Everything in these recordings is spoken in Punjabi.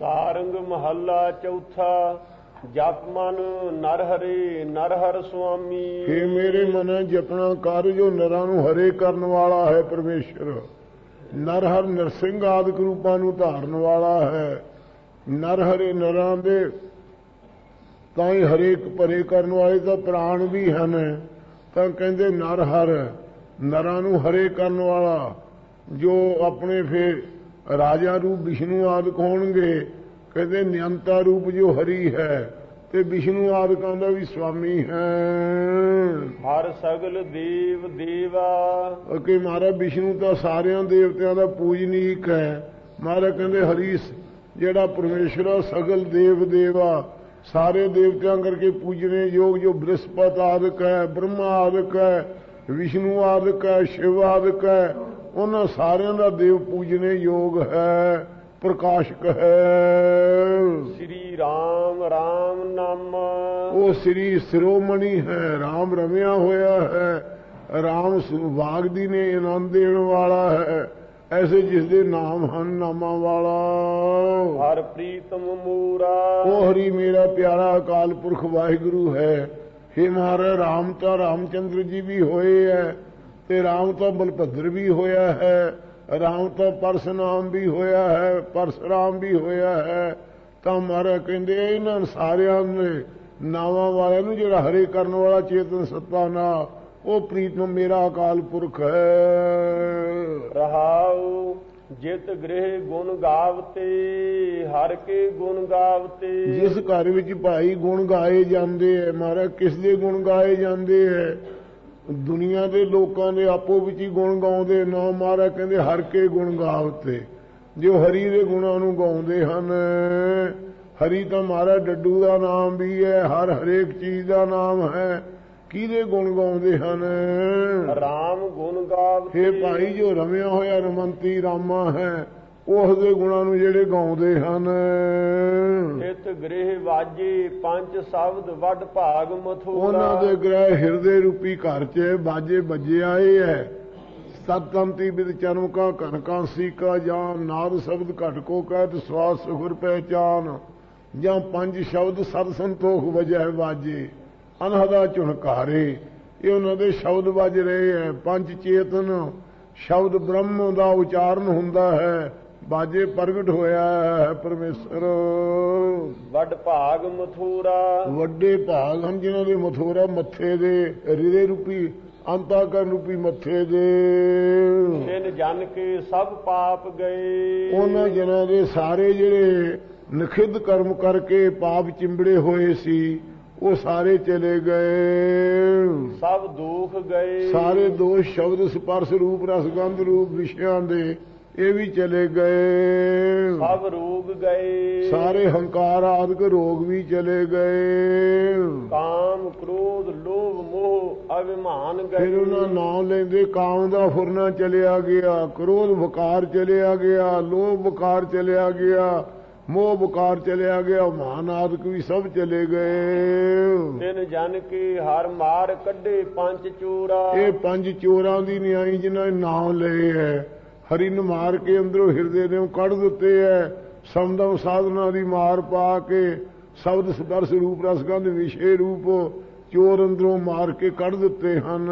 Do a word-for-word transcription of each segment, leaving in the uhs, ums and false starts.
ਸਾਰੰਗ ਮਹੱਲਾ ਚੌਥਾ। ਜਪ ਮਨ ਨਰ ਹਰੇ ਨਰ ਹਰ ਸੁਆਮੀ। हे ਮੇਰੇ ਮਨ ਜਪਣਾ ਕਰ ਜੋ ਨਰਾਂ ਨੂੰ ਹਰੇ ਕਰਨ ਵਾਲਾ ਹੈ ਪਰਮੇਸ਼ਰ। ਨਰ ਹਰ ਨਰਸਿੰਘ ਆਦਿਕ ਰੂਪਾਂ ਨੂੰ ਧਾਰਨ ਵਾਲਾ ਹੈ। ਨਰ ਹਰੇ ਨਰਾਂ ਦੇ ਤਾਂ ਹੀ ਹਰੇਕ ਭਰੇ ਕਰਨ ਵਾਲੇ ਤਾਂ ਪ੍ਰਾਣ ਵੀ ਹਨ, ਤਾਂ ਕਹਿੰਦੇ ਨਰ ਹਰ ਨਰਾਂ ਨੂੰ ਹਰੇ ਕਰਨ ਵਾਲਾ। ਜੋ ਆਪਣੇ ਫਿਰ ਰਾਜਾ ਰੂਪ ਵਿਸ਼ਨੂੰ ਆਦਿਕ ਹੋਣਗੇ, ਕਹਿੰਦੇ ਨਿਯੰਤਾ ਰੂਪ ਜੋ ਹਰੀ ਹੈ ਤੇ ਵਿਸ਼ਨੂੰ ਆਦਿਕਾਂ ਦਾ ਵੀ ਸਵਾਮੀ ਹੈ। ਹਰ ਸਗਲ ਦੇਵ ਦੇਵਾ। ਕਿ ਮਹਾਰਾਜ ਵਿਸ਼ਨੂੰ ਤਾਂ ਸਾਰਿਆਂ ਦੇਵਤਿਆਂ ਦਾ ਪੂਜਨੀਕ ਹੈ। ਮਹਾਰਾਜ ਕਹਿੰਦੇ ਹਰੀ ਜਿਹੜਾ ਪਰਮੇਸ਼ਰ ਆ ਸਗਲ ਦੇਵ ਦੇਵਾ, ਸਾਰੇ ਦੇਵਤਿਆਂ ਕਰਕੇ ਪੂਜਣੇ ਯੋਗ। ਜੋ ਬ੍ਰਿਹਸਪਤ ਆਦਿਕ ਹੈ, ਬ੍ਰਹਮਾ ਆਦਿਕ ਹੈ, ਵਿਸ਼ਨੂੰ ਆਦਿਕ ਹੈ, ਸ਼ਿਵ ਆਦਿਕ ਹੈ, ਉਹਨਾਂ ਸਾਰਿਆਂ ਦਾ ਦੇਵ ਪੂਜਣੇ ਯੋਗ ਹੈ, ਪ੍ਰਕਾਸ਼ਕ ਹੈ। ਸ੍ਰੀ ਰਾਮ ਰਾਮ ਨਾਮ। ਉਹ ਸ੍ਰੀ ਸਿਰੋਮਣੀ ਹੈ, ਰਾਮ ਰਮਿਆ ਹੋਇਆ ਹੈ। ਰਾਮ ਵਾਗਦੀ ਨੇ ਆਨੰਦ ਦੇਣ ਵਾਲਾ ਹੈ, ਐਸੇ ਜਿਸ ਦੇ ਨਾਮ ਹਨ ਨਾਮਾਂ ਵਾਲਾ। ਹਰ ਪ੍ਰੀਤਮ ਮੂਰਾ। ਉਹ ਹਰੀ ਮੇਰਾ ਪਿਆਰਾ ਅਕਾਲ ਪੁਰਖ ਵਾਹਿਗੁਰੂ ਹੈ। हे ਮਹਾਰਾਜ ਰਾਮ ਤਾਂ ਰਾਮਚੰਦਰ ਜੀ ਵੀ ਹੋਏ ਹੈ, ਤੇ ਰਾਮ ਤਾਂ ਬਲਭਦਰ ਵੀ ਹੋਇਆ ਹੈ, ਰਾਮ ਤਾਂ ਪਰਸਨਾਮ ਵੀ ਹੋਇਆ ਹੈ, ਪਰਸਰਾਮ ਵੀ ਹੋਇਆ ਹੈ। ਤਾਂ ਮਹਾਰਾਜ ਕਹਿੰਦੇ ਇਹਨਾਂ ਸਾਰਿਆਂ ਨੇ ਨਾਵਾਂ ਵਾਲਿਆਂ ਨੂੰ ਜਿਹੜਾ ਹਰੇ ਕਰਨ ਵਾਲਾ ਚੇਤਨ ਸੱਤਾ ਨਾ, ਉਹ ਪ੍ਰੀਤਮ ਮੇਰਾ ਅਕਾਲ ਪੁਰਖ ਹੈ। ਰਹਾਉ ਜਿਤ ਗ੍ਰਹਿ ਗੁਣ ਗਾਵਤੇ ਹਰ ਕੇ ਗੁਣ ਗਾਵਤੇ। ਜਿਸ ਘਰ ਵਿੱਚ ਭਾਈ ਗੁਣ ਗਾਏ ਜਾਂਦੇ ਹੈ, ਮਹਾਰਾਜ ਕਿਸ ਦੇ ਗੁਣ ਗਾਏ ਜਾਂਦੇ ਹੈ? ਦੁਨੀਆ ਦੇ ਲੋਕਾਂ ਦੇ ਆਪੋ ਵਿੱਚ ਹੀ ਗੁਣ ਗਾਉਂਦੇ ਨਾ। ਮਹਾਰਾਜ ਕਹਿੰਦੇ ਹਰ ਕੇ ਗੁਣ ਗਾਵਤੇ, ਜੋ ਹਰੀ ਦੇ ਗੁਣਾਂ ਨੂੰ ਗਾਉਂਦੇ ਹਨ। ਹਰੀ ਤਾਂ ਮਹਾਰਾਜ ਡੱਡੂ ਦਾ ਨਾਮ ਵੀ ਹੈ, ਹਰ ਹਰੇਕ ਚੀਜ਼ ਦਾ ਨਾਮ ਹੈ। ਕਿਹਦੇ ਗੁਣ ਗਾਉਂਦੇ ਹਨ? ਰਾਮ ਗੁਣ ਗਾਵਤੇ। ਇਹ ਭਾਈ ਜੋ ਰਮਿਆ ਹੋਇਆ ਰਮੰਤੀ ਰਾਮਾ ਹੈ, ਉਸ ਦੇ ਗੁਣਾਂ ਨੂੰ ਜਿਹੜੇ ਗਾਉਂਦੇ ਹਨ। ਚਿਤ ਗ੍ਰਹਿ ਵਾਜੇ ਪੰਜ ਸ਼ਬਦ ਵੱਡ ਭਾਗ ਮਥੁਰਾ। ਉਹਨਾਂ ਦੇ ਗ੍ਰਹਿ ਹਿਰਦੇ ਰੂਪੀ ਘਰ 'ਚ ਬਾਜੇ ਵੱਜੇ ਆਏ ਹੈ। ਸਤੰਤੀ ਬਿਦ ਚਰਮ ਕਾ ਕਨਕਾਂਸੀ ਕਾ ਜਾਨ, ਨਾਦ ਸ਼ਬਦ ਘਟ ਕੋ ਕਹਿਤ ਸਵਾਸ ਸੁਖੁਰ ਪਹਿਚਾਨ। ਜਾਂ ਪੰਜ ਸ਼ਬਦ ਸਤ ਸੰਤੋਖ ਵਜੈ ਵਾਜੇ ਅਨਹਦਾ ਝੁਣਕਾਰੇ। ਇਹ ਉਹਨਾਂ ਦੇ ਸ਼ਬਦ ਵੱਜ ਰਹੇ ਹੈ। ਪੰਜ ਚੇਤਨ ਸ਼ਬਦ ਬ੍ਰਹਮ ਦਾ ਉਚਾਰਨ ਹੁੰਦਾ ਹੈ, ਬਾਜੇ ਪ੍ਰਗਟ ਹੋਇਆ ਹੈ ਪਰਮੇਸ਼ਰ। ਵੱਡ ਭਾਗ ਮਥੁਰਾ। ਵੱਡੇ ਭਾਗ ਹਨ ਜਿਨ੍ਹਾਂ ਦੇ ਮਥੁਰਾ ਮੱਥੇ ਦੇ ਹਿਰਦੇ ਰੂਪੀ ਅੰਤਾਕਰਨ ਰੂਪੀ ਮੱਥੇ ਦੇ। ਤਿੰਨ ਜਨ ਕੇ ਸਭ ਪਾਪ ਗਏ। ਉਹਨਾਂ ਜਨਾਂ ਦੇ ਸਾਰੇ ਜਿਹੜੇ ਨਖਿੱਧ ਕਰਮ ਕਰਕੇ ਪਾਪ ਚਿੰਬੜੇ ਹੋਏ ਸੀ, ਉਹ ਸਾਰੇ ਚਲੇ ਗਏ। ਸਭ ਦੁੱਖ ਗਏ। ਸਾਰੇ ਦੋਸ਼ ਸ਼ਬਦ ਸਪਰਸ਼ ਰੂਪ ਰਸਗੰਧ ਰੂਪ ਵਿਸ਼ਿਆਂ ਦੇ ਇਹ ਵੀ ਚਲੇ ਗਏ। ਸਭ ਰੋਗ ਗਏ। ਸਾਰੇ ਹੰਕਾਰ ਆਦਿਕ ਰੋਗ ਵੀ ਚਲੇ ਗਏ। ਕਾਮ ਕ੍ਰੋਧ ਲੋਭ ਮੋਹ ਅਭਿਮਾਨ ਗਏ। ਫਿਰ ਉਹਨਾਂ ਨਾਮ ਲੈਂਦੇ ਕਾਮ ਦਾ ਫੁਰਨਾ ਚਲਿਆ ਗਿਆ, ਕ੍ਰੋਧ ਵਿਕਾਰ ਚਲਿਆ ਗਿਆ, ਲੋਭ ਵਿਕਾਰ ਚਲਿਆ ਗਿਆ, ਮੋਹ ਵਿਕਾਰ ਚਲਿਆ ਗਿਆ, ਮਾਨ ਆਦਿਕ ਵੀ ਸਭ ਚਲੇ ਗਏ। ਤਿੰਨ ਜਨ ਕੇ ਹਰ ਮਾਰ ਕੱਢੇ ਪੰਜ ਚੋਰਾ। ਇਹ ਪੰਜ ਚੋਰਾਂ ਦੀ ਨਿਆਈ ਜਿਨ੍ਹਾਂ ਨੇ ਨਾਮ ਲਏ ਹੈ, ਹਰੀ ਨੂੰ ਮਾਰ ਕੇ ਅੰਦਰੋਂ ਹਿਰਦੇ ਨੇ ਕੱਢ ਦਿੱਤੇ ਹੈ। ਸਮਦਮ ਸਾਧਨਾ ਦੀ ਮਾਰ ਪਾ ਕੇ ਸ਼ਬਦ ਸਪਰਸ਼ ਰੂਪ ਰਸਗੰਧ ਵਿਸ਼ੇ ਰੂਪ ਚੋਰ ਅੰਦਰੋਂ ਮਾਰ ਕੇ ਕੱਢ ਦਿੱਤੇ ਹਨ।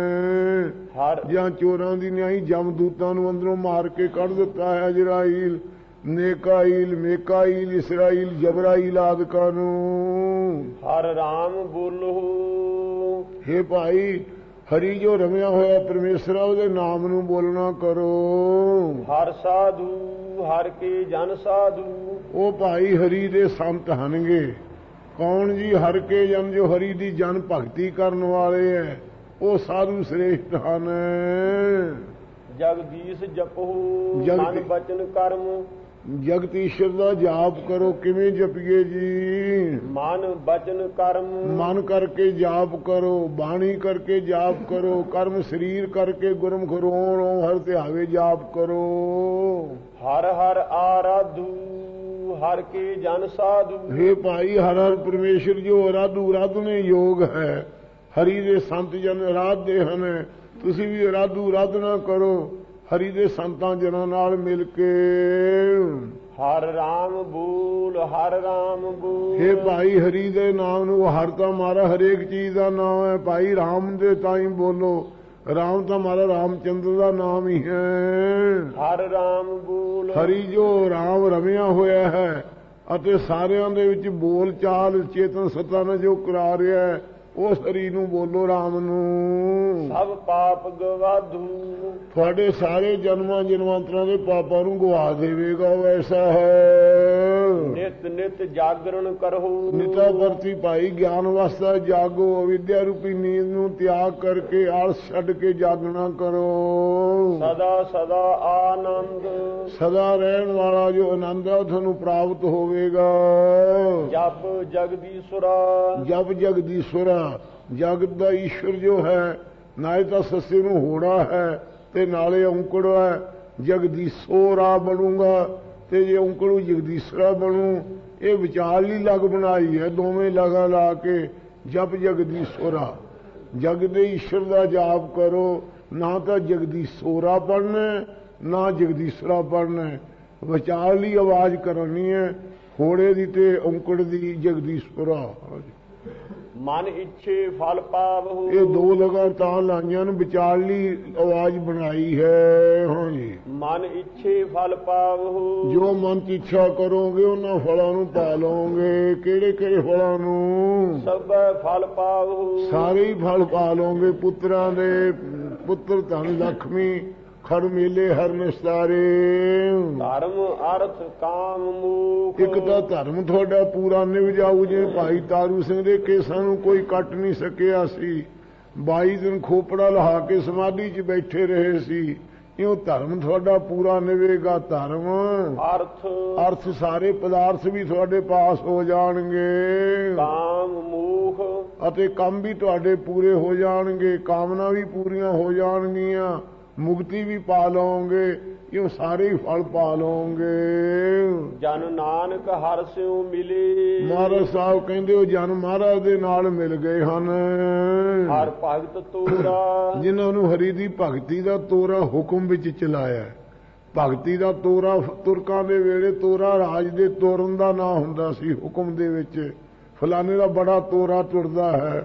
ਜਾਂ ਚੋਰਾਂ ਦੀ ਨਿਆਈ ਜਮਦੂਤਾਂ ਨੂੰ ਅੰਦਰੋਂ ਮਾਰ ਕੇ ਕੱਢ ਦਿੱਤਾ ਹੈ। ਅਜਰਾਈਲ, ਨੇਕਾਈਲ, ਮੇਕਾਈਲ, ਇਸਰਾਈਲ, ਜਬਰਾਈਲ ਆਦਿਕਾਂ ਨੂੰ। ਹਰ ਰਾਮ ਬੋਲੋ। ਹੇ ਭਾਈ ਹਰੀ ਜੋ ਰਮਿਆ ਹੋਇਆ ਪਰਮੇਸ਼ਰ, ਉਹਦੇ ਨਾਮ ਨੂੰ ਬੋਲਣਾ ਕਰੋ। ਹਰ ਸਾਧੂ ਹਰ ਕੇ ਜਨ ਸਾਧੂ। ਉਹ ਭਾਈ ਹਰੀ ਦੇ ਸੰਤ ਹਨਗੇ। ਕੌਣ ਜੀ? ਹਰ ਕੇ ਜਨ, ਜੋ ਹਰੀ ਦੀ ਜਨ ਭਗਤੀ ਕਰਨ ਵਾਲੇ ਹੈ, ਉਹ ਸਾਧੂ ਸ੍ਰੇਸ਼ਟ ਹਨ। ਜਗਦੀਸ਼ ਜਪੋ ਜਗ- ਮਨ ਬਚਨ ਕਰਮ। ਜਗਤ ਈਸ਼ਰ ਦਾ ਜਾਪ ਕਰੋ। ਕਿਵੇਂ ਜਪੀਏ ਜੀ? ਮਨ ਬਚਨ ਕਰਮ। ਮਨ ਕਰਕੇ ਜਾਪ ਕਰੋ, ਬਾਣੀ ਕਰਕੇ ਜਾਪ ਕਰੋ, ਕਰਮ ਸਰੀਰ ਕਰਕੇ ਗੁਰਮੁਖ ਰੋਣ ਹਰ ਧਿਆਵੇ ਜਾਪ ਕਰੋ। ਹਰ ਹਰ ਆਰਾਧੂ ਹਰ ਕੇ ਜਨ ਸਾਧੂ। हे ਭਾਈ ਹਰ ਹਰ ਪਰਮੇਸ਼ਰ ਜੋ ਅਰਾਧੂ ਅਰਾਧਨੇ ਯੋਗ ਹੈ, ਹਰੀ ਦੇ ਸੰਤ ਜਨ ਅਰਾਧਦੇ ਹਨ। ਤੁਸੀਂ ਵੀ ਅਰਾਧੂ ਅਰਾਧਨਾ ਕਰੋ ਹਰੀ ਦੇ ਸੰਤਾਂ ਜਨਾਂ ਨਾਲ ਮਿਲ ਕੇ। ਹਰ ਰਾਮ ਬੂਲ ਹਰ ਰਾਮ ਬੂਲ। ਇਹ ਭਾਈ ਹਰੀ ਦੇ ਨਾਮ ਨੂੰ, ਹਰ ਤਾਂ ਮਾਰਾ ਹਰੇਕ ਚੀਜ਼ ਦਾ ਨਾਮ ਹੈ ਭਾਈ, ਰਾਮ ਦੇ ਤਾਂ ਹੀ ਬੋਲੋ, ਰਾਮ ਤਾਂ ਮਾਰਾ ਰਾਮਚੰਦਰ ਦਾ ਨਾਮ ਹੀ ਹੈ। ਹਰ ਰਾਮ ਬੂਲ ਹਰੀ ਜੋ ਰਾਮ ਰਮਿਆ ਹੋਇਆ ਹੈ ਅਤੇ ਸਾਰਿਆਂ ਦੇ ਵਿੱਚ ਬੋਲ ਚਾਲ ਚੇਤਨ ਸੱਤਾ ਨਾਲ ਜੋ ਕਰਾ ਰਿਹਾ ਹੈ, ਉਸ ਹਰੀ ਨੂੰ ਬੋਲੋ, ਰਾਮ ਨੂੰ। ਸਭ ਪਾਪ ਗਵਾਧੂ ਤੁਹਾਡੇ ਸਾਰੇ ਜਨਮਾਂ ਜਨਮਾਂਤਰਾਂ ਦੇ ਪਾਪਾਂ ਨੂੰ ਗਵਾ ਦੇਵੇਗਾ, ਉਹ ਐਸਾ ਹੈ। ਨਿਤ ਨਿਤ ਜਾਗਰਣ ਕਰੋ, ਨਿਤਾ ਵਰਤੀ ਭਾਈ ਗਿਆਨ ਵਾਸਤਾ ਜਾਗੋ, ਅਵਿਦਿਆ ਰੂਪੀ ਨੀਂਦ ਨੂੰ ਤਿਆਗ ਕਰਕੇ ਆਲਸ ਛੱਡ ਕੇ ਜਾਗਣਾ ਕਰੋ। ਸਦਾ ਸਦਾ ਆਨੰਦ ਸਦਾ ਰਹਿਣ ਵਾਲਾ ਜੋ ਆਨੰਦ ਹੈ ਉਹ ਤੁਹਾਨੂੰ ਪ੍ਰਾਪਤ ਹੋਵੇਗਾ। ਜਪ ਜਗਦੀਸ਼ਵਰਾ ਜਪ ਜਗਦੀਸ਼ਵਰਾ, ਜਗਤ ਦਾ ਈਸ਼ਵਰ ਜੋ ਹੈ, ਨਾਲੇ ਤਾਂ ਸੱਸੇ ਨੂੰ ਹੋੜਾ ਹੈ ਤੇ ਨਾਲੇ ਔਂਕੜ ਹੈ, ਜਗਦੀਸ਼ੋਰਾ ਬਣੂਗਾ ਤੇ ਜੇ ਔਂਕੜੂ ਜਗਦੀਸ਼ਰਾ ਬਣੂ। ਇਹ ਵਿਚਾਰਲੀ ਲਗ ਬਣਾਈ ਹੈ, ਦੋਵੇਂ ਲਗਾ ਲਾ ਕੇ ਜਪ ਜਗਦੀਸ਼ਵਰਾ, ਜਗ ਦੇ ਈਸ਼ਵਰ ਦਾ ਜਾਪ ਕਰੋ। ਨਾ ਤਾਂ ਜਗਦੀਸ਼ੋਰਾ ਪੜ੍ਹਨਾ ਨਾ ਜਗਦੀਸ਼ਰਾ ਪੜ੍ਹਨਾ, ਵਿਚਾਰਲੀ ਆਵਾਜ਼ ਕਰਨੀ ਹੈ, ਹੋੜੇ ਦੀ ਤੇ ਔਂਕੜ ਦੀ, ਜਗਦੀਸ਼ਵਰਾ। ਮਨ ਇੱਛੇ ਫਲ ਪਾਵਹੁ, ਇਹ ਦੋ ਲਗਾ ਤਾਂ ਲਾਈਆਂ ਨੂੰ ਵਿਚਾਰਲੀ ਆਵਾਜ਼ ਬਣਾਈ ਹੈ। ਹਾਂਜੀ, ਮਨ ਇੱਛੇ ਫਲ ਪਾਵਹੁ, ਜੋ ਮਨ ਦੀ ਇੱਛਾ ਕਰੋਗੇ ਉਹਨਾਂ ਫਲਾਂ ਨੂੰ ਪਾ ਲਓਗੇ। ਕਿਹੜੇ ਕਿਹੜੇ ਫਲਾਂ ਨੂੰ? ਸਭ ਫਲ ਪਾਵਹੁ, ਸਾਰੇ ਹੀ ਫਲ ਪਾ ਲਓਗੇ। ਪੁੱਤਰਾਂ ਦੇ ਪੁੱਤਰ ਧਨ ਲక్ష్ਮੀ, ਖੜ ਮੇਲੇ ਹਰ ਨਿਸਤਾਰੇ। ਧਰਮ ਅਰਥ ਕਾਮ ਮੋਖ, ਇੱਕ ਤਾਂ ਧਰਮ ਤੁਹਾਡਾ ਪੂਰਾ ਨਿਭ ਜਾਊ। ਜੇ ਭਾਈ ਤਾਰੂ ਸਿੰਘ ਦੇ ਕੇਸਾਂ ਨੂੰ ਕੋਈ ਕੱਟ ਨਹੀਂ ਸਕਿਆ ਸੀ, ਬਾਈ ਦਿਨ ਖੋਪੜਾ ਲਹਾ ਕੇ ਸਮਾਧੀ 'ਚ ਬੈਠੇ ਰਹੇ ਸੀ, ਇਉਂ ਧਰਮ ਤੁਹਾਡਾ ਪੂਰਾ ਨਿਵੇਗਾ। ਧਰਮ ਅਰਥ ਅਰਥ ਸਾਰੇ ਪਦਾਰਥ ਵੀ ਤੁਹਾਡੇ ਪਾਸ ਹੋ ਜਾਣਗੇ। ਕਾਮ ਮੋਖ ਅਤੇ ਕੰਮ ਵੀ ਤੁਹਾਡੇ ਪੂਰੇ ਹੋ ਜਾਣਗੇ, ਕਾਮਨਾ ਵੀ ਪੂਰੀਆਂ ਹੋ ਜਾਣਗੀਆਂ, ਮੁਕਤੀ ਵੀ ਪਾ ਲਓਗੇ, ਇਹ ਸਾਰੇ ਹੀ ਫਲ ਪਾ ਲਓਗੇ। ਜਨ ਨਾਨਕ ਹਰਿ ਸਿਉ ਮਿਲੇ, ਮਹਾਰਾਜ ਸਾਹਿਬ ਕਹਿੰਦੇ ਉਹ ਜਨ ਮਹਾਰਾਜ ਦੇ ਨਾਲ ਮਿਲ ਗਏ ਹਨ। ਹਰ ਭਗਤ ਤੋਰਾ, ਜਿਨ੍ਹਾਂ ਨੂੰ ਹਰੀ ਦੀ ਭਗਤੀ ਦਾ ਤੋਰਾ ਹੁਕਮ ਵਿੱਚ ਚਲਾਇਆ। ਭਗਤੀ ਦਾ ਤੋਰਾ ਤੁਰਕਾਂ ਦੇ ਵੇਲੇ ਤੋਰਾ ਰਾਜ ਦੇ ਤੋਰਨ ਦਾ ਨਾਂ ਹੁੰਦਾ ਸੀ। ਹੁਕਮ ਦੇ ਵਿੱਚ ਫਲਾਣੇ ਦਾ ਬੜਾ ਤੋਰਾ ਤੁਰਦਾ ਹੈ।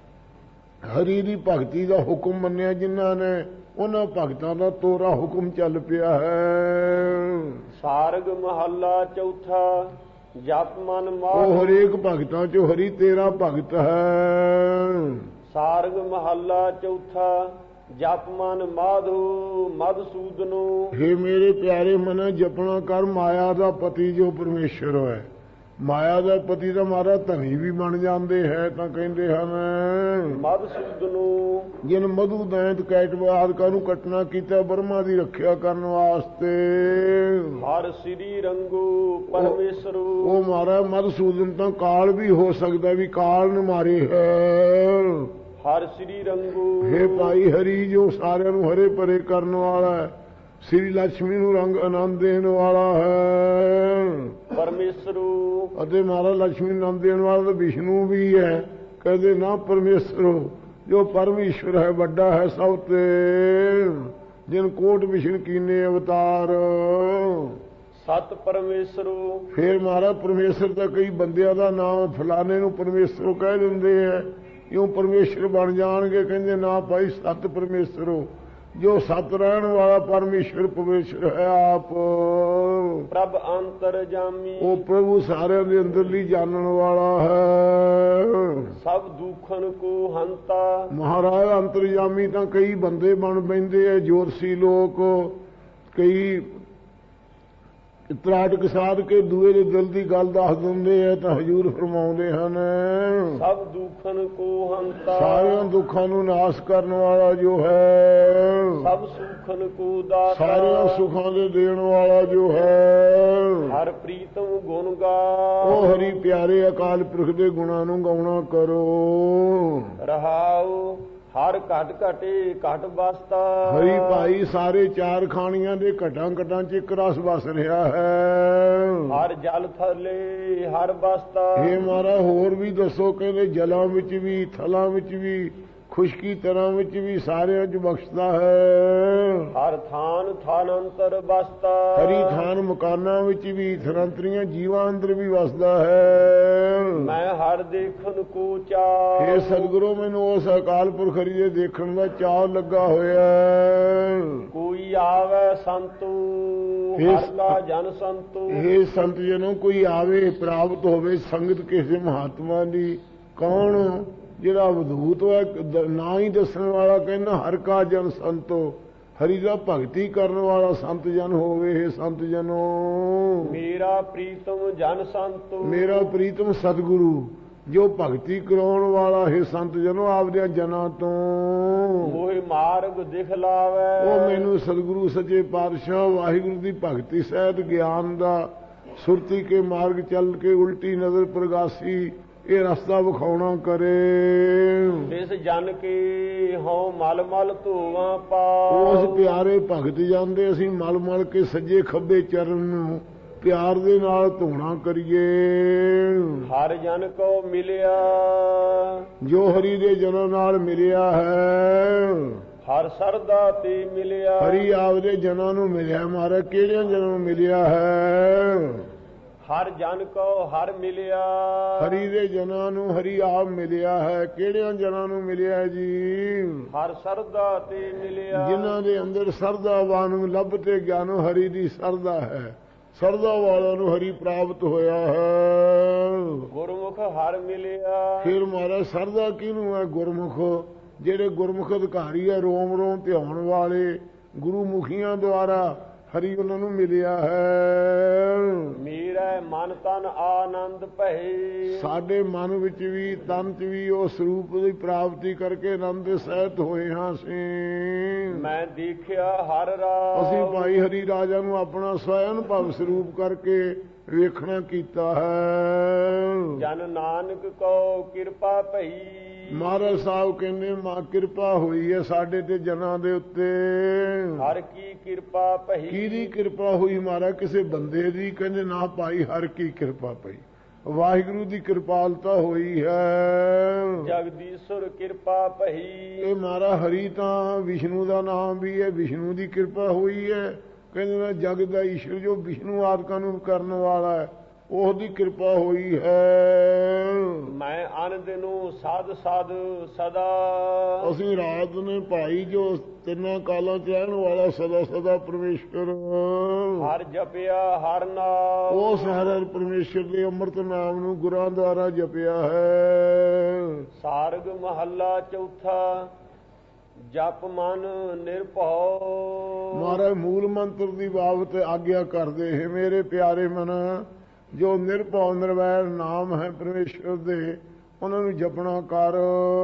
ਹਰੀ ਦੀ ਭਗਤੀ ਦਾ ਹੁਕਮ ਮੰਨਿਆ ਜਿਨ੍ਹਾਂ ਨੇ, ਉਹਨਾਂ ਭਗਤਾਂ ਦਾ ਤੋਰਾ ਹੁਕਮ ਚੱਲ ਪਿਆ ਹੈ। ਸਾਰਗ ਮਹੱਲਾ ਚੌਥਾ, ਜਪ ਮਨ ਉਹ ਮਾਹ। ਹਰੇਕ ਭਗਤਾਂ ਚੋਂ ਹਰੀ ਤੇਰਾ ਭਗਤ ਹੈ। ਸਾਰਗ ਮਹੱਲਾ ਚੌਥਾ, ਜਪ ਮਨ ਮਾਧੋ ਮਧਸੂਦਨੋ। ਹੇ ਮੇਰੇ ਪਿਆਰੇ ਮਨ, ਜਪਣਾ ਕਰ ਮਾਇਆ ਦਾ ਪਤੀ ਜੋ ਪਰਮੇਸ਼ਰ ਹੈ। ਮਾਇਆ ਦਾ ਪਤੀ ਦਾ ਮਾਰਾ ਧਨੀ ਵੀ ਬਣ ਜਾਂਦੇ ਹੈ ਤਾਂ ਕਹਿੰਦੇ ਹਨ। ਮਧਸੂਦਨੋ, ਜਿਨ ਮਧੂ ਦੈਂਤ ਕੈਟਵਾਦਕਾਂ ਨੂੰ ਕੱਟਣਾ ਕੀਤਾ ਬਰਮਾ ਦੀ ਰੱਖਿਆ ਕਰਨ ਵਾਸਤੇ। ਹਰ ਸ੍ਰੀ ਰੰਗੋ ਪਰਮੇਸ਼ਰੋ। ਉਹ ਮਾਰਾ ਮਧਸੂਦਨ ਤਾਂ ਕਾਲ ਵੀ ਹੋ ਸਕਦਾ, ਵੀ ਕਾਲ ਨੇ ਮਾਰੇ ਹੈ। ਹਰ ਸ੍ਰੀ ਰੰਗੋ, ਹੇ ਭਾਈ ਹਰੀ ਜੋ ਸਾਰਿਆਂ ਨੂੰ ਹਰੇ ਭਰੇ ਕਰਨ ਵਾਲਾ ਹੈ, ਸ੍ਰੀ ਲక్ష్ਮੀ ਨੂੰ ਰੰਗ ਆਨੰਦ ਦੇਣ ਵਾਲਾ ਹੈ ਪਰਮੇਸ਼ਰੋ। ਅਤੇ ਮਾਰਾ ਲక్ష్ਮੀ ਨੂੰ ਆਨੰਦ ਦੇਣ ਵਾਲਾ ਤਾਂ ਵਿਸ਼ਨੂੰ ਵੀ ਹੈ। ਕਹਿੰਦੇ ਨਾ ਪਰਮੇਸ਼ਰੋ, ਜੋ ਪਰਮੇਸ਼ਵਰ ਹੈ ਵੱਡਾ ਹੈ ਸਭ ਤੇ, ਜਿਨ ਕੋਟ ਵਿਸ਼ਨ ਕੀਨੇ ਅਵਤਾਰ। ਸਤ ਪਰਮੇਸ਼ਰੋ, ਫੇਰ ਮਾਰਾ ਪਰਮੇਸ਼ਰ ਤਾਂ ਕਈ ਬੰਦਿਆਂ ਦਾ ਨਾਮ ਫਲਾਣੇ ਨੂੰ ਪਰਮੇਸ਼ਰੋ ਕਹਿ ਦਿੰਦੇ ਹੈ, ਇਉਂ ਪਰਮੇਸ਼ਰ ਬਣ ਜਾਣਗੇ। ਕਹਿੰਦੇ ਨਾ ਭਾਈ ਸਤ ਪਰਮੇਸ਼ਰੋ, ਜੋ ਸਤ ਰਹਿਣ ਵਾਲਾ ਪਰਮੇਸ਼ਰ ਪਰਮੇਸ਼ਰ ਹੈ ਆਪ। ਪ੍ਰਭ ਅੰਤਰਜਾਮੀ, ਉਹ ਪ੍ਰਭੂ ਸਾਰਿਆਂ ਦੇ ਅੰਦਰਲੀ ਜਾਣਨ ਵਾਲਾ ਹੈ। ਸਭ ਦੁਖਨ ਕੋ ਹੰਤਾ, ਮਹਾਰਾਜ ਅੰਤਰਜਾਮੀ ਤਾਂ ਕਈ ਬੰਦੇ ਬਣ ਬੈਂਦੇ ਐ, ਜੋਤਸ਼ੀ ਲੋਕ ਕਈ ਤਰਾਟਕ ਸਾਧ ਕੇ ਦੂਏ ਦੇ ਦਿਲ ਦੀ ਗੱਲ ਦੱਸ ਦਿੰਦੇ ਐ ਤਾਂ ਹਜ਼ੂਰ ਫਰਮਾਉਂਦੇ ਹਨ। ਸਭ ਦੁਖਨ ਕੋ ਹੰਤਾ, ਸਾਰਿਆਂ ਦੁੱਖਾਂ ਨੂੰ ਨਾਸ਼ ਕਰਨ ਵਾਲਾ ਜੋ ਹੈ। ਸਭ ਸੁਖਨ ਕੋ ਦਾਤਾ, ਸਾਰਿਆਂ ਸੁਖਾਂ ਦੇ ਦੇਣ ਵਾਲਾ ਜੋ ਹੈ। ਹਰ ਪ੍ਰੀਤਮ ਗੁਣ ਗਾ, ਉਹ ਹਰੀ ਪਿਆਰੇ ਅਕਾਲ ਪੁਰਖ ਦੇ ਗੁਣਾਂ ਨੂੰ ਗਾਉਣਾ ਕਰੋ। ਰਹਾਉ ਹਰ ਘਟ ਘਟੇ ਘਟ ਬਸਤਾ। ਹਰੀ ਭਾਈ ਸਾਰੇ ਚਾਰ ਖਾਣੀਆਂ ਦੇ ਘਟਾਂ ਘਟਾਂ ਚ ਇੱਕ ਰਸ ਵਸ ਰਿਹਾ ਹੈ। ਹਰ ਜਲ ਥਲੇ ਹਰ ਬਸਤਾ। ਇਹ ਮਾਰਾ ਹੋਰ ਵੀ ਦੱਸੋ, ਕਹਿੰਦੇ ਜਲਾਂ ਵਿੱਚ ਵੀ, ਥਲਾਂ ਵਿੱਚ ਵੀ, ਖੁਸ਼ਕੀ ਤਰ੍ਹਾਂ ਵਿੱਚ ਵੀ ਸਾਰਿਆਂ 'ਚ ਬਖਸ਼ਦਾ ਹੈ। ਹਰ ਥਾਨ ਥਾਨ ਅੰਤਰ ਬਸਤਾ, ਹਰੀ ਥਾਨ ਮਕਾਨਾਂ ਵਿੱਚ ਵੀ ਥਰੰਤਰੀਆਂ ਜੀਵਾਂ ਅੰਦਰ ਵੀ ਵਸਦਾ ਹੈ। ਮੈਂ ਹਰ ਦੇਖਣ ਕੋ ਚਾ, ਇਹ ਸਤਿਗੁਰੂ ਮੈਨੂੰ ਉਸ ਅਕਾਲ ਪੁਰਖ ਹਰੀ ਦੇ ਦੇਖਣ ਦਾ ਚਾਅ ਲੱਗਾ ਹੋਇਆ। ਕੋਈ ਆਵੇ ਸੰਤੂ ਹਰ ਕਾ ਜਨ ਸੰਤੂ, ਇਹ ਸੰਤ ਜਨੋ ਕੋਈ ਆਵੇ ਪ੍ਰਾਪਤ ਹੋਵੇ ਸੰਗਤ ਕਿਸੇ ਮਹਾਤਮਾ ਦੀ। ਕੌਣ? ਜਿਹੜਾ ਅਵਧੂਤ ਹੈ, ਨਾ ਹੀ ਦੱਸਣ ਵਾਲਾ, ਕਹਿੰਦਾ ਹਰ ਕਾ ਜਨ ਸੰਤੋ, ਹਰੀ ਦਾ ਭਗਤੀ ਕਰਨ ਵਾਲਾ ਸੰਤ ਜਨ ਹੋਵੇ। ਇਹ ਸੰਤ ਜਨੋ ਮੇਰਾ ਪ੍ਰੀਤਮ ਜਨ ਸੰਤੂ, ਮੇਰਾ ਪ੍ਰੀਤਮ ਸਤਿਗੁਰੂ ਜੋ ਭਗਤੀ ਕਰਾਉਣ ਵਾਲਾ ਹੈ ਸੰਤ ਜਨੋ ਆਪਦਿਆਂ ਜਨਾਂ ਤੋਂ। ਮੋਹਿ ਮਾਰਗ ਦਿਖਲਾਵੇ, ਉਹ ਮੈਨੂੰ ਸਤਿਗੁਰੂ ਸੱਚੇ ਪਾਤਸ਼ਾਹ ਵਾਹਿਗੁਰੂ ਦੀ ਭਗਤੀ ਸਹਿਤ ਗਿਆਨ ਦਾ ਸੁਰਤੀ ਕੇ ਮਾਰਗ ਚੱਲ ਕੇ ਉਲਟੀ ਨਜ਼ਰ ਪ੍ਰਗਾਸੀ ਇਹ ਰਸਤਾ ਵਿਖਾਉਣਾ ਕਰੇ। ਇਸ ਜਨ ਕੀ ਹਉ ਮਲ ਮਲ ਧੋਵਾਂ ਪਾ, ਉਸ ਪਿਆਰੇ ਭਗਤ ਜਾਂਦੇ ਅਸੀਂ ਮਲ ਮਲ ਕੇ ਸੱਜੇ ਖੱਬੇ ਚਰਨ ਨੂੰ ਪਿਆਰ ਦੇ ਨਾਲ ਧੋਣਾ ਕਰੀਏ। ਹਰ ਜਨ ਕੋ ਮਿਲਿਆ, ਜੋ ਹਰੀ ਦੇ ਜਨਾਂ ਨਾਲ ਮਿਲਿਆ ਹੈ। ਹਰ ਸਰਦਾ ਤੇ ਮਿਲਿਆ, ਹਰੀ ਆਪਦੇ ਜਨਾਂ ਨੂੰ ਮਿਲਿਆ। ਮਾਰਾ ਕਿਹੜਿਆਂ ਜਨਾਂ ਨੂੰ ਮਿਲਿਆ ਹੈ? ਹਰ ਜਨ ਕੋ ਹਰ ਮਿਲਿਆ, ਹਰੀ ਦੇ ਜਨਾਂ ਨੂੰ ਹਰੀ ਆਪ ਮਿਲਿਆ ਹੈ। ਕਿਹੜਿਆਂ ਜਨਾਂ ਨੂੰ ਮਿਲਿਆ ਜੀ? ਹਰ ਸਰਦਾ ਤੇ ਮਿਲਿਆ, ਜਿਨ੍ਹਾਂ ਦੇ ਅੰਦਰ ਸਰਦਾ ਵਾਨੂੰ ਲੱਭ ਤੇ ਗਿਆਨੋ ਹਰੀ ਦੀ ਸਰਦਾ ਹੈ। ਸਰਦਾ ਵਾਲਿਆਂ ਨੂੰ ਹਰੀ ਪ੍ਰਾਪਤ ਹੋਇਆ ਹੈ। ਗੁਰਮੁਖ ਹਰ ਮਿਲਿਆ, ਫਿਰ ਮਹਾਰਾਜ ਸਰਦਾ ਕਿਹਨੂੰ ਹੈ? ਗੁਰਮੁਖ, ਜਿਹੜੇ ਗੁਰਮੁਖ ਅਧਿਕਾਰੀ ਹੈ, ਰੋਮ ਰੋਮ ਧਿਆਉਣ ਵਾਲੇ ਗੁਰੂ ਮੁਖੀਆਂ ਦੁਆਰਾ ਹਰੀ ਉਹਨਾਂ ਨੂੰ ਮਿਲਿਆ ਹੈ। ਮੇਰਾ ਮਨ ਤਨ ਆਨੰਦ ਭਏ, ਸਾਡੇ ਮਨ ਵਿੱਚ ਵੀ ਤਨ 'ਚ ਵੀ ਉਸ ਰੂਪ ਦੀ ਪ੍ਰਾਪਤੀ ਕਰਕੇ ਆਨੰਦ ਦੇ ਸਹਿਤ ਹੋਏ ਹਾਂ ਅਸੀਂ। ਮੈਂ ਦੇਖਿਆ ਹਰ ਰਾਜ, ਅਸੀਂ ਭਾਈ ਹਰੀ ਰਾਜਾ ਨੂੰ ਆਪਣਾ ਸਵੈ ਅਨੁਭਵ ਸਰੂਪ ਕਰਕੇ ਵੇਖਣਾ ਕੀਤਾ ਹੈ। ਜਨ ਨਾਨਕ ਕੋ ਕਿਰਪਾ ਭਈ, ਮਹਾਰਾਜ ਸਾਹਿਬ ਕਹਿੰਦੇ ਮਾਂ ਕਿਰਪਾ ਹੋਈ ਹੈ ਸਾਡੇ ਤੇ ਜਨਾਂ ਦੇ ਉੱਤੇ। ਹਰ ਕੀ ਕਿਰਪਾ ਭਈ, ਕਿਹਦੀ ਕਿਰਪਾ ਹੋਈ ਮਹਾਰਾਜ? ਕਿਸੇ ਬੰਦੇ ਦੀ? ਕਹਿੰਦੇ ਨਾ ਭਾਈ ਹਰ ਕੀ ਕਿਰਪਾ ਪਈ, ਵਾਹਿਗੁਰੂ ਦੀ ਕਿਰਪਾਲਤਾ ਹੋਈ ਹੈ। ਜਗਦੀਸ਼ਵਰ ਕਿਰਪਾ ਭਈ, ਇਹ ਮਹਾਰਾਜ ਹਰੀ ਤਾਂ ਵਿਸ਼ਨੂੰ ਦਾ ਨਾਮ ਵੀ ਹੈ, ਵਿਸ਼ਨੂੰ ਦੀ ਕਿਰਪਾ ਹੋਈ ਹੈ। ਕਹਿੰਦੇ ਨਾ ਜਗ ਦਾ ਈਸ਼ਵਰ ਜੋ ਵਿਸ਼ਨੂੰ ਆਦਿਕਾਂ ਨੂੰ ਕਰਨ ਵਾਲਾ ਹੈ, ਉਹਦੀ ਕਿਰਪਾ ਹੋਈ ਹੈ। ਮੈਂ ਅਨੰਦ ਨੂੰ ਸਾਧ ਸਾਧ ਸਦਾ, ਅਸੀਂ ਰਾਤ ਨੇ ਭਾਈ ਜੋ ਤਿੰਨਾਂ ਕਾਲਾਂ ਚ ਰਹਿਣ ਵਾਲਾ ਸਦਾ ਸਦਾ ਪਰਮੇਸ਼ਰ, ਹਰ ਜਪਿਆ ਹਰ ਨਾਮ, ਉਸ ਹਰ ਪਰਮੇਸ਼ਰ ਦੇ ਅੰਮ੍ਰਿਤ ਨਾਮ ਨੂੰ ਗੁਰਾਂ ਦੁਆਰਾ ਜਪਿਆ ਹੈ। ਸਾਰਗ ਮਹੱਲਾ ਚੌਥਾ, ਜਪ ਮਨ ਨਿਰਭਉ। ਮਹਾਰਾਜ ਮੂਲ ਮੰਤਰ ਦੀ ਬਾਬਤ ਆਗਿਆ ਕਰਦੇ ਹੈ। ਮੇਰੇ ਪਿਆਰੇ ਮਨ, ਜੋ ਨਿਰਭਉ ਨਿਰਵੈਰ ਨਾਮ ਹੈ ਪਰਮੇਸ਼ਰ ਦੇ, ਉਹਨਾਂ ਨੂੰ ਜਪਣਾ ਕਰ।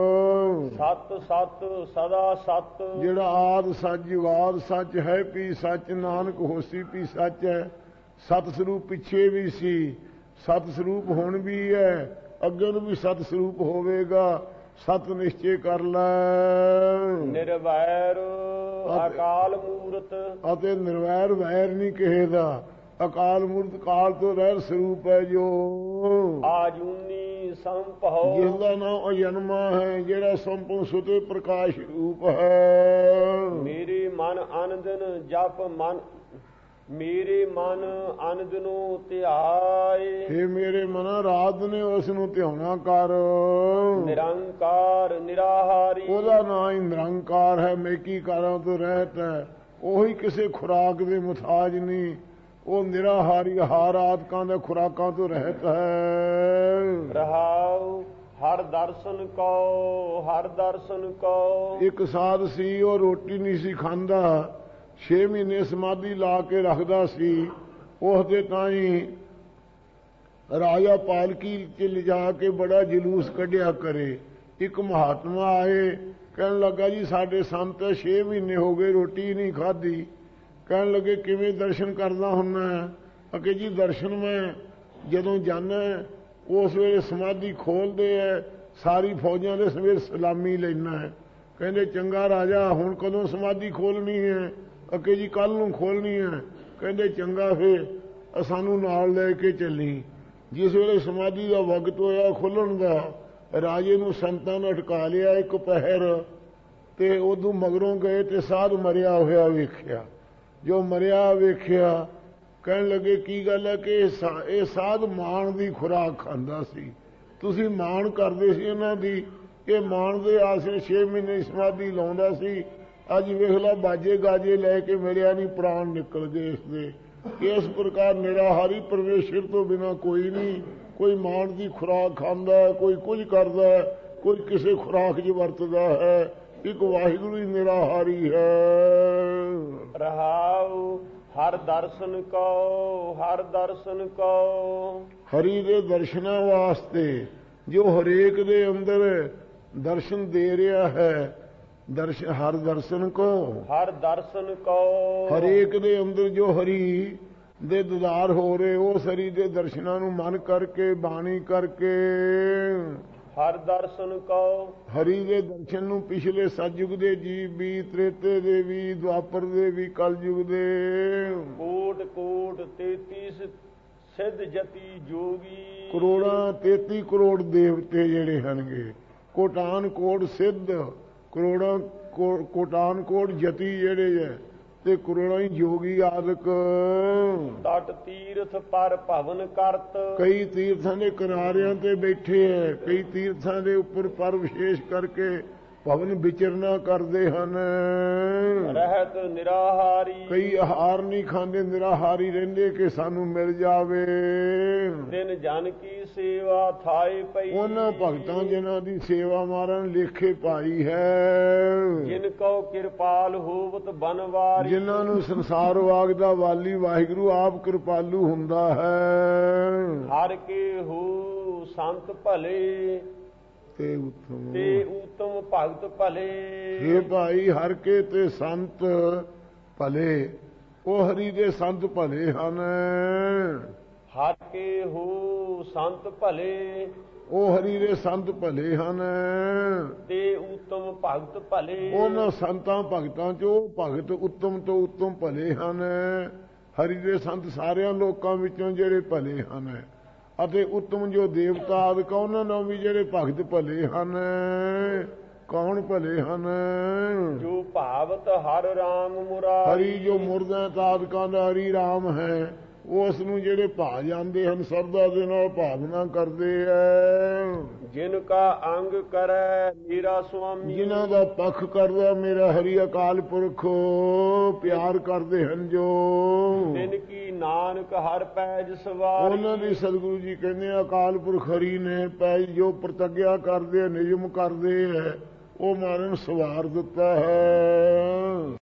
ਸਤ ਸਤ ਸਦਾ ਸਤ, ਜਿਹੜਾ ਆਦ ਸੱਚ ਜੁਗਾਦ ਸੱਚ ਹੈ ਪੀ ਸੱਚ, ਨਾਨਕ ਹੋਸੀ ਪੀ ਸੱਚ ਹੈ। ਸਤ ਸਰੂਪ ਪਿੱਛੇ ਵੀ ਸੀ, ਸਤ ਸਰੂਪ ਹੁਣ ਵੀ ਹੈ, ਅੱਗੇ ਨੂੰ ਵੀ ਸਤ ਸਰੂਪ ਹੋਵੇਗਾ। ਸਤ ਨਿਸ਼ਚੇ ਕਰ ਲੈ। ਨਿਰਵੈਰ ਅਕਾਲ ਮੂਰਤ, ਅਤੇ ਨਿਰਵੈਰ ਵੈਰ ਨਹੀਂ ਕਿਸੇ ਦਾ। ਅਕਾਲ ਮੂਰਤ ਕਾਲ ਤੋਂ ਰਹਿਤ ਸਰੂਪ ਹੈ ਜੋ ਆਜੂਨੀ ਸੰਭਉ, ਜਿਸਦਾ ਨਾਮ ਅਜਨਮਾ ਹੈ, ਜਿਹੜਾ ਸੰਪੂਰਨ ਸੁਤੇ ਪ੍ਰਕਾਸ਼ ਰੂਪ ਹੈ। ਮੇਰੇ ਮਨ ਆਨੰਦਨ ਜਪ ਮਨ, ਮੇਰੇ ਮਨ ਆਨੰਦ ਨੂੰ ਧਿਆਏ। हे ਮੇਰੇ ਮਨਾ ਰਾਤ ਨੇ ਉਸ ਨੂੰ ਧਿਆਉਣਾ ਕਰ। ਨਿਰੰਕਾਰ ਨਿਰਾਹਾਰੀ, ਉਹਦਾ ਨਾਮ ਹੀ ਨਿਰੰਕਾਰ ਹੈ, ਮੇਕੀ ਕਾਰਾਂ ਤੋਂ ਰਹਿਤ ਹੈ। ਉਹੀ ਕਿਸੇ ਖੁਰਾਕ ਦੇ ਮੁਤਾਜ ਨਹੀਂ, ਉਹ ਨਿਰਾਹਾਰੀ ਹਾਰ ਆਦਿਕਾਂ ਦੇ ਖੁਰਾਕਾਂ ਤੋਂ ਰਹਿਤ ਹੈ। ਰਹਾਉ ਹਰ ਦਰਸ਼ਨ ਕੋ, ਹਰ ਦਰਸ਼ਨ ਕੋ। ਇੱਕ ਸਾਧ ਸੀ, ਉਹ ਰੋਟੀ ਨਹੀਂ ਸੀ ਖਾਂਦਾ, ਛੇ ਮਹੀਨੇ ਸਮਾਧੀ ਲਾ ਕੇ ਰੱਖਦਾ ਸੀ। ਉਸ ਦੇ ਤਾਂ ਹੀ ਰਾਜਾ ਪਾਲਕੀ ਚ ਲਿਜਾ ਕੇ ਬੜਾ ਜਲੂਸ ਕੱਢਿਆ ਕਰੇ। ਇੱਕ ਮਹਾਤਮਾ ਆਏ, ਕਹਿਣ ਲੱਗਾ ਜੀ ਸਾਡੇ ਸੰਤ ਛੇ ਮਹੀਨੇ ਹੋ ਗਏ ਰੋਟੀ ਨਹੀਂ ਖਾਧੀ। ਕਹਿਣ ਲੱਗੇ ਕਿਵੇਂ ਦਰਸ਼ਨ ਕਰਦਾ ਹੁੰਨਾ? ਅਕੇ ਜੀ ਦਰਸ਼ਨ ਮੈਂ ਜਦੋਂ ਜਾਣਾ ਉਸ ਵੇਲੇ ਸਮਾਧੀ ਖੋਲਦੇ ਐ, ਸਾਰੀ ਫੌਜਾਂ ਦੇ ਸਵੇਰ ਸਲਾਮੀ ਲੈਣਾ ਹੈ। ਕਹਿੰਦੇ ਚੰਗਾ ਰਾਜਾ ਹੁਣ ਕਦੋਂ ਸਮਾਧੀ ਖੋਲਣੀ ਹੈ? ਅਕੇ ਜੀ ਕੱਲ ਨੂੰ ਖੋਲਣੀ ਹੈ। ਕਹਿੰਦੇ ਚੰਗਾ ਫਿਰ ਸਾਨੂੰ ਨਾਲ ਲੈ ਕੇ ਚੱਲੀ। ਜਿਸ ਵੇਲੇ ਸਮਾਧੀ ਦਾ ਵਕਤ ਹੋਇਆ ਖੁੱਲਣ ਦਾ, ਰਾਜੇ ਨੂੰ ਸੰਤਾਂ ਨੇ ਅਟਕਾ ਲਿਆ ਇੱਕ ਪਹਿਰ, ਤੇ ਉਦੋਂ ਮਗਰੋਂ ਗਏ ਤੇ ਸਾਧ ਮਰਿਆ ਹੋਇਆ ਵੇਖਿਆ। ਜੋ ਮਰਿਆ ਵੇਖਿਆ ਕਹਿਣ ਲੱਗੇ ਕੀ ਗੱਲ ਹੈ ਕਿ ਇਹ ਸਾਧ ਮਾਣ ਦੀ ਖੁਰਾਕ ਖਾਂਦਾ ਸੀ, ਤੁਸੀਂ ਮਾਣ ਕਰਦੇ ਸੀ ਇਹਨਾਂ ਦੀ, ਇਹ ਮਾਣ ਦੇ ਆਸਰੇ ਛੇ ਮਹੀਨੇ ਸਮਾਧੀ ਲਾਉਂਦਾ ਸੀ, ਅੱਜ ਵੇਖ ਲਾ ਬਾਜੇ ਗਾਜੇ ਲੈ ਕੇ ਮਿਲਿਆ ਨਹੀਂ, ਪ੍ਰਾਣ ਨਿਕਲ ਗਏ ਇਸਦੇ। ਇਸ ਪ੍ਰਕਾਰ ਨਿਰਾਹਾਰੀ ਪਰਮੇਸ਼ਰ ਤੋਂ ਬਿਨਾਂ ਕੋਈ ਨਹੀਂ, ਕੋਈ ਮਾਣ ਦੀ ਖੁਰਾਕ ਖਾਂਦਾ, ਕੋਈ ਕੁਝ ਕਰਦਾ, ਕੋਈ ਕਿਸੇ ਖੁਰਾਕ 'ਚ ਵਰਤਦਾ ਹੈ, ਇੱਕ ਵਾਹਿਗੁਰੂ ਹੀ ਨਿਰਾਹਾਰੀ ਹੈ। ਰਹਾਉ ਹਰ ਦਰਸ਼ਨ ਕੋ, ਹਰ ਦਰਸ਼ਨ ਕੋ। ਹਰੀ ਦੇ ਦਰਸ਼ਨਾਂ ਵਾਸਤੇ ਜੋ ਹਰੇਕ ਦੇ ਅੰਦਰ ਦਰਸ਼ਨ ਦੇ ਰਿਹਾ ਹੈ, ਦਰਸ਼ਨ ਹਰ ਦਰਸ਼ਨ ਕੋ, ਹਰ ਦਰਸ਼ਨ ਕੋ। ਹਰੇਕ ਦੇ ਅੰਦਰ ਜੋ ਹਰੀ ਦੇ ਦੀਦਾਰ ਹੋ ਰਹੇ, ਉਸ ਹਰੀ ਦੇ ਦਰਸ਼ਨਾਂ ਨੂੰ ਮਨ ਕਰਕੇ, ਬਾਣੀ ਕਰਕੇ, ਹਰ ਦਰਸ਼ਨ ਕੋ। ਹਰੀ ਦੇ ਦਰਸ਼ਨ ਨੂੰ ਪਿਛਲੇ ਸਤਿਯੁਗ ਦੇ ਜੀਵ ਵੀ, ਤ੍ਰੇਤੇ ਦੇ ਵੀ, ਦੁਆਪਰ ਦੇ ਵੀ, ਕਲਯੁਗ ਦੇ ਕੋਟ ਕੋਟ ਤੇਤੀਸ ਸਿੱਧ ਜਤੀ ਜੋਗੀ, ਕਰੋੜਾਂ ਤੇਤੀ ਕਰੋੜ ਦੇਵਤੇ ਜਿਹੜੇ ਹਨਗੇ, ਕੋਟਾਨ ਕੋਟ ਸਿੱਧ, ਕਰੋੜਾਂ ਕੋਟਾਨ ਕੋਟ ਜਤੀ ਜਿਹੜੇ ਹੈ, ਤੇ ਕਰੋੜਾਂ ਹੀ ਜੋਗੀ ਆਦਿਕ। ਤਟ ਤੀਰਥ ਪਰ ਭਵਨ ਕਰਤ, ਕਈ ਤੀਰਥਾਂ ਦੇ ਕਿਨਾਰਿਆਂ ਤੇ ਬੈਠੇ ਹੈ, ਕਈ ਤੀਰਥਾਂ ਦੇ ਉੱਪਰ ਪਰ ਵਿਸ਼ੇਸ਼ ਕਰਕੇ ਭਵਨ ਵਿਚਰਨਾ ਕਰਦੇ ਹਨ। ਰਹਿਤ ਨਿਰਾਹਾਰੀ, ਕਈ ਆਹਾਰ ਨਹੀਂ ਖਾਂਦੇ, ਨਿਰਾਹਾਰੀ ਰਹਿੰਦੇ ਕਿ ਸਾਨੂੰ ਮਿਲ ਜਾਵੇ। ਦਿਨ ਜਨ ਕੀ ਸੇਵਾ ਥਾਏ ਪਈ, ਉਹਨਾਂ ਭਗਤਾਂ ਜਿਨ੍ਹਾਂ ਦੀ ਸੇਵਾ ਮਾਰਨ ਲੇਖੇ ਪਾਈ ਹੈ। ਜਿਨ ਕਉ ਕਿਰਪਾਲ ਹੋਵਤ ਬਨਵਾਰੀ, ਜਿਨ੍ਹਾਂ ਨੂੰ ਸੰਸਾਰ ਵਾਗ ਦਾ ਵਾਲੀ ਵਾਹਿਗੁਰੂ ਆਪ ਕਿਰਪਾਲੂ ਹੁੰਦਾ ਹੈ। ਹਰ ਕੇ ਹੋ ਸੰਤ ਭਲੇ, ਤੇ ਉਤਮ ਤੇ ਉਤਮ ਭਗਤ ਭਲੇ। ਇਹ ਭਾਈ ਹਰ ਕੇ ਤੇ ਸੰਤ ਭਲੇ, ਉਹ ਹਰੀ ਦੇ ਸੰਤ ਭਲੇ ਹਨ। ਹਰ ਕੇ ਹੋ ਸੰਤ ਭਲੇ, ਉਹ ਹਰੀ ਦੇ ਸੰਤ ਭਲੇ ਹਨ। ਤੇ ਉਤਮ ਭਗਤ ਭਲੇ, ਉਹਨਾਂ ਸੰਤਾਂ ਭਗਤਾਂ ਚੋਂ ਭਗਤ ਉਤਮ ਤੋਂ ਉਤਮ ਭਲੇ ਹਨ। ਹਰੀ ਦੇ ਸੰਤ ਸਾਰਿਆਂ ਲੋਕਾਂ ਵਿੱਚੋਂ ਜਿਹੜੇ ਭਲੇ ਹਨ, ਅਤੇ ਉਤਮ ਜੋ ਦੇਵਤਾ ਆਦਿਕ ਉਹਨਾਂ ਨੂੰ ਵੀ ਜਿਹੜੇ ਭਗਤ ਭਲੇ ਹਨ। ਕੌਣ ਭਲੇ ਹਨ? ਜੋ ਭਾਵਤ ਹਰ ਰਾਮ ਮੁਰਾਰੀ, ਹਰੀ ਜੋ ਮੁਰਦਾ ਤਾਦਿਕਾਂ ਦਾ ਹਰੀ ਰਾਮ ਹੈ, ਉਸ ਨੂੰ ਜਿਹੜੇ ਭਾ ਜਾਂਦੇ ਹਨ, ਸਰਦਾ ਦੇ ਨਾਲ ਭਾਵਨਾ ਕਰਦੇ ਐ। ਜਿਨ ਕਾ ਅੰਗ ਕਰੈ ਮੇਰਾ ਸੁਆਮੀ, ਜਿਨ੍ਹਾਂ ਦਾ ਪੱਖ ਕਰਦਾ ਮੇਰਾ ਹਰੀ ਅਕਾਲ ਪੁਰਖ, ਪਿਆਰ ਕਰਦੇ ਹਨ ਜੋ। ਤਿਨ ਕੀ ਨਾਨਕ ਹਰ ਪੈਜ ਸਵਾਰੀ, ਉਹਨਾਂ ਦੀ ਸਤਿਗੁਰੂ ਜੀ ਕਹਿੰਦੇ ਅਕਾਲ ਪੁਰਖ ਹਰੀ ਨੇ ਪੈਜ ਜੋ ਪ੍ਰਤੱਗਿਆ ਕਰਦੇ, ਨਿਯਮ ਕਰਦੇ ਹੈ, ਉਹ ਮਾਰਨ ਸਵਾਰ ਦਿੱਤਾ ਹੈ।